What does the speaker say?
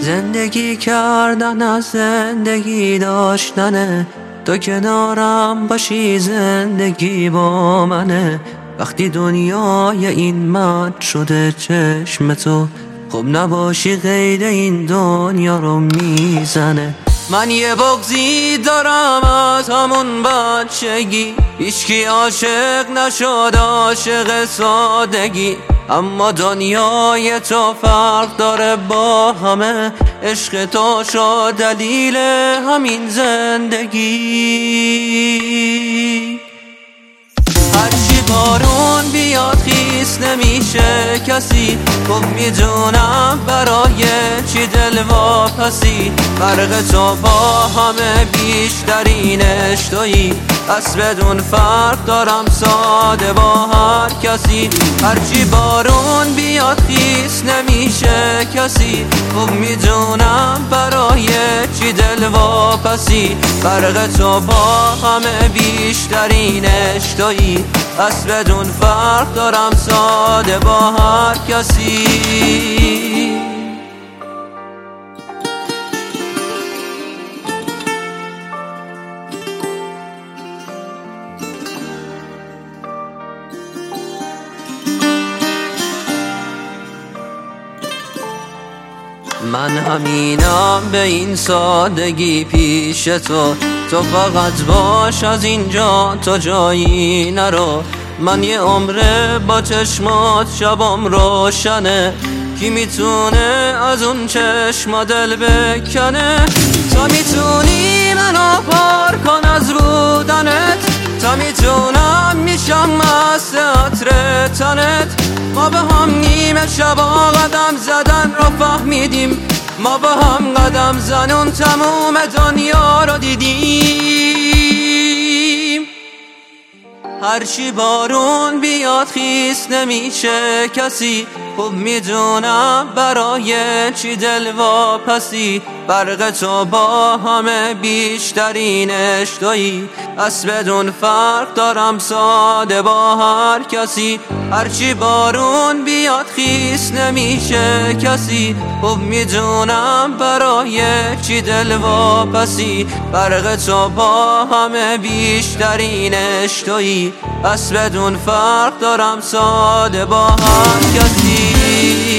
زندگی کردن از زندگی داشتنه، تو کنارم باشی زندگی با منه. وقتی دنیای این مد شده چشم تو، خب نباشی غیر این دنیا رو میزنه. من یه بغضی دارم از همون بچگی، هیچکی عاشق نشد عاشق سادگی، اما دنیای تو فرق داره با همه. عشق تو شد دلیل همین زندگی. هرچی بارون بیاد خیس نمیشه کسی، خب میدونم برای چی دل واپسی. فرق تو با همه بیشترینش تویی، پس بدون فرق دارم ساده با هر کسی. هرچی بارون بیاد خیس نمیشه کسی، خب میدونم برای چی دل واپسی. فرق تو با همه بیشترینش تویی، پس بدون فرق دارم ساده با هر کسی. من همینم به این سادگی پیش تو فقط باش از اینجا تو جایی نرو. من یه عمره با چشمات شبام روشنه، کی میتونه از اون چشما دل بکنه؟ تا میتونی منو پار کن از بودنت، تا میتونم میشم مست عطر تنت. ما به هم نیمه شبا قدم زدن رو فهمیدیم، ما با هم قدم زنون تموم دنیا رو دیدیم. هرچی بارون بیاد خیس نمیشه کسی، خب میدونم برای چی دل واپسی. فرق تو با همه بیشترینش تویی، پس بدون فرق دارم ساده با هر کسی. هرچی بارون بیاد خیس نمیشه کسی، خب میدونم برای چی دل واپسی. فرق تو با همه بیشترینش تویی، پس بدون فرق دارم ساده با هر کسی.